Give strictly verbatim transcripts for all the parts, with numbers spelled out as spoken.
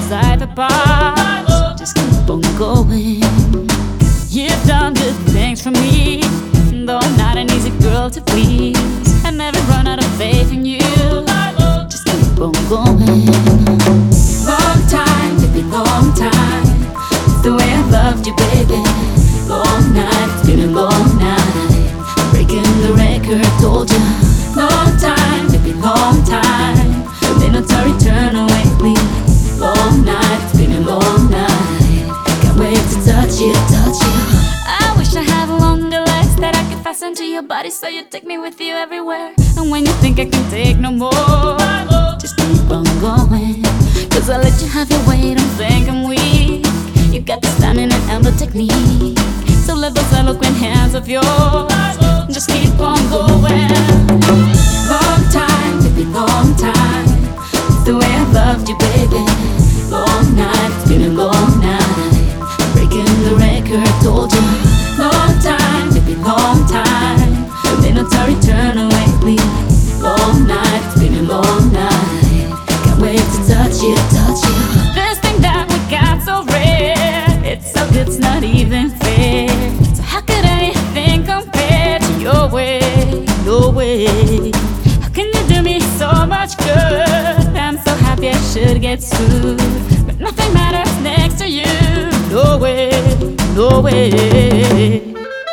inside the box. Just keep on going. You've done good things for me, though I'm not an easy girl to please. I never run out of faith in you. Just keep on going. Long time, baby, long time. It's the way I loved you, baby. Long night, it's been a long night. Breaking the record, told you. Long time, baby, long time. May not return away, please. Long night, it's been a long night. Can't wait to touch you, touch you. I wish I had longer legs that I could fasten to your body, so you take me with you everywhere. And when you think I can take no more, just keep on going. Cause I let you have your way, don't think I'm weak. You got the stunning and elbow technique, so let those eloquent hands of yours just keep on going. Long time, baby, long time. It's the way I loved you, baby. Long night, it's been a long night. Breaking the record, told you. Long time, baby, long time. May not return away, please. Long night, it's been a long night. Can't wait to touch you, touch you. This thing that we got so rare, it's so good, it's not even fair. So how could anything compare to your way, your way? How can you do me so much good? I'm so happy I should get sued, but nothing matters next to you. No way, no way.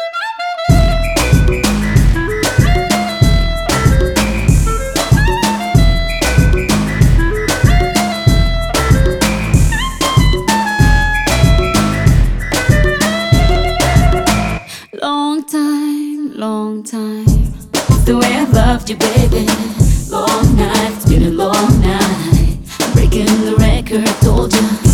Long time, long time. It's the way I loved you, baby. Long night, it's been a long night. Breaking the record, told you.